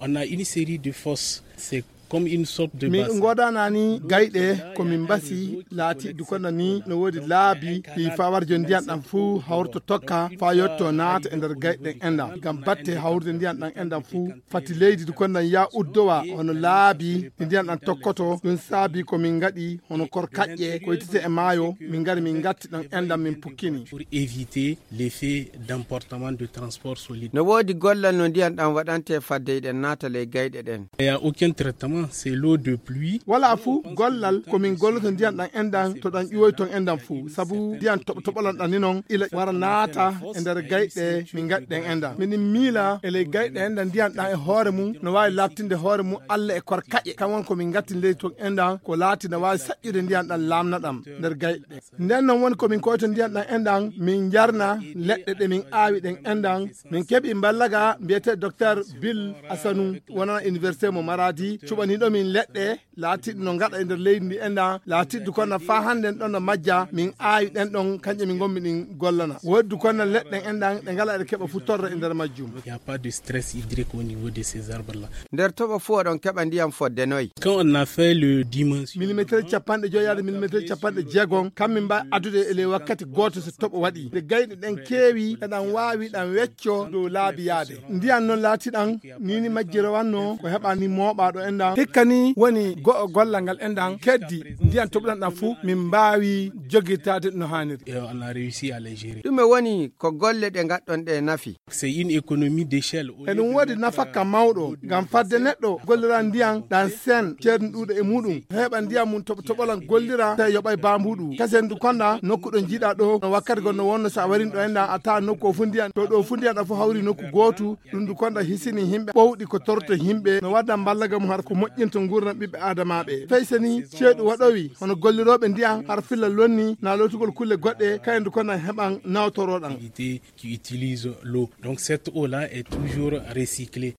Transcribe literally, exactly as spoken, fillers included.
On a une série de fosses. C'est comme une sorte de min godana ni gayde ko min basi laati dukona ni no wodi laabi fi fawar jondian dan fu hawrto tokka fa yotto naata e nder gayde enda gam batte hawrde ndian dan enda fu fati leydi dukona ya uddowa hono laabi ndian dan tokkoto dun saabi ko min ngadi hono kor kajje ko yitite e maayo min ngari min gatti dan enda min pukkini pour éviter l'effet d'emportement de transport solide. No wodi gollal no ndian dan wadante fadde den naata le gayde den. Il y a aucun traitement, c'est l'eau de pluie. Wala fu gollal ko min golloto ndian dan endan to dan iwoy ton endan fu sabu ndian to tobalan dan ninon ila wara naata e nder gayde min gadden enda min mila ele gayde endan ndian dan e hoore mum no wawi lattinde hoore mum alla e kor kaje kan won ko min gatti ley ton endan ko laati no wawi sajjude ndian dan lamna dam nder gayde nden non won ko min koyto ndian dan endan min jarna ledde de min aawi den endan min kebi ballaga biete docteur Bill Asanu wona université mo Maradi cubani do min ledde laati no ngada e nder leydi ndi enda laati du kono fa handen don no majja min aawi den don kanje min gommi din gollana woddu kono ledde endan de ngala de keba fu torre e nder majjum. Il y a pas de stress hydrique au niveau de ces arbres là. Der toba fu don keba ndiyam fodde noy. Quand on a fait le dimension millimetre capande joyaade millimetre capande jeegon kammin ba adude ele wakkati goto so tobo wadi de gayde den kewi dan waawi dan weccio do laabiyade ndiyan non laati dan nini majjiro wanno ko heba ni moba do enda tekkani woni go gollal ngal endan keddi ndiyan toblan dan fu min baawi jogitade no hanir. Et on a réussi à les gérer. Dume woni ko golle de gaddon de nafi. C'est une économie d'échelle. En wodi nafaka mawdo gam fadde neddo gollira ndiyan dan sen cedn dude e mudum heba ndiyan mun tob tobolan gollira tay yobay bambudu kasen du konda nokku do jida do no wakkati gonno wonno sa warin do enda ata nokku fu ndiyan to do fu ndiyan da fu hawri nokku gotu dum du konda hisini himbe bowdi ko torto himbe no wadda ballaga mu har ko mojjinto ngurna bibbe adamaabe faysani ceedu wadowi hono gollirobe ndiyan har filla lonni na lotugol kulle godde kayndu konda heban nawtoro dan qui utilise l'eau. Donc cette eau là est toujours recyclée.